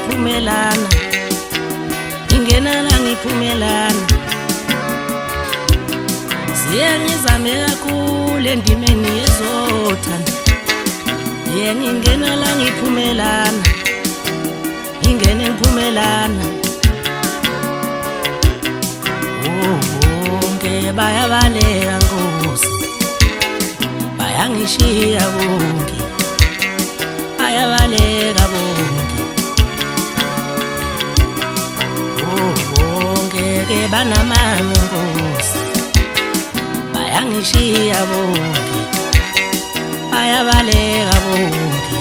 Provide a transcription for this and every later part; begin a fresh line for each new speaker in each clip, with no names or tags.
ngiphumelana ingena la ngiphumelana siyengizame kakhulu endimeni yezothanda ngingena la ngiphumelana ingene ngiphumelana bonke bayabaleka Nkosi bayangishiya bonke bayabaleka bonke bonke ke banamanga Nkosi bayangishiya bonke bayabaleka bonke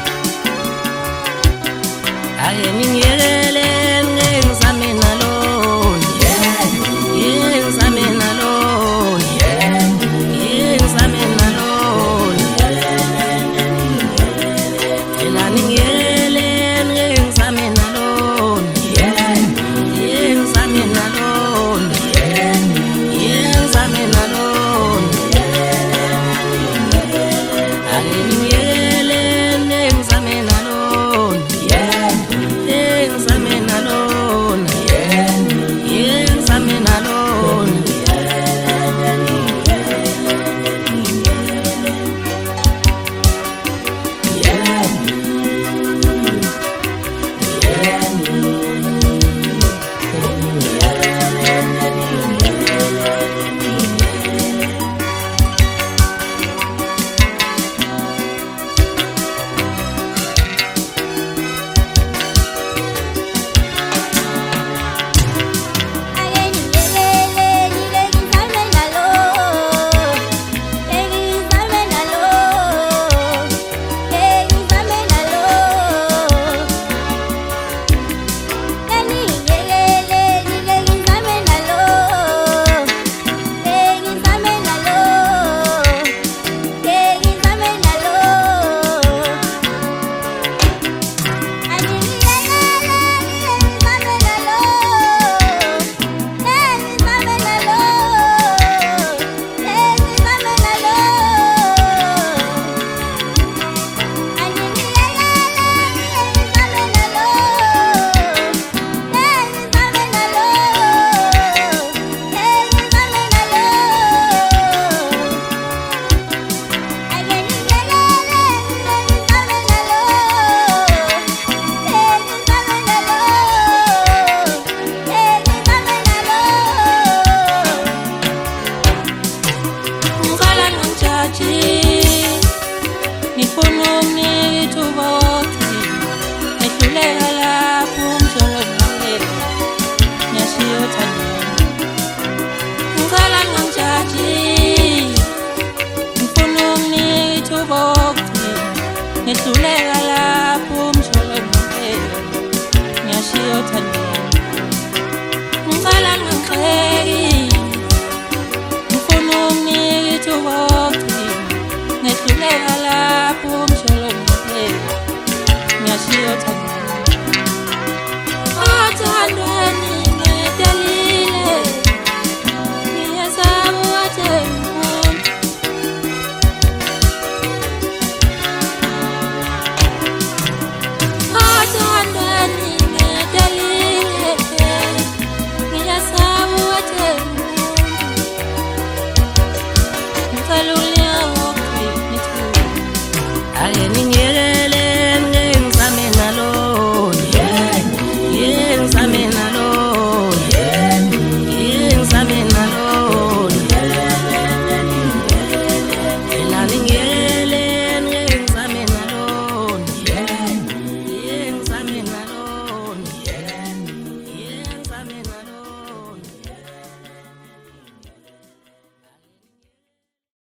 ake ningiyekele ngizame nalo ngizame nalo ngizame nalo ela ningiyekele ngizame nalo ngizame nalo ngizame nalo ake ningiyekele ngizame nalo ngizame nalo ngizame nalo Ngihluleka lapho umsholo ngempela ngiyashiya uthandeni ngicela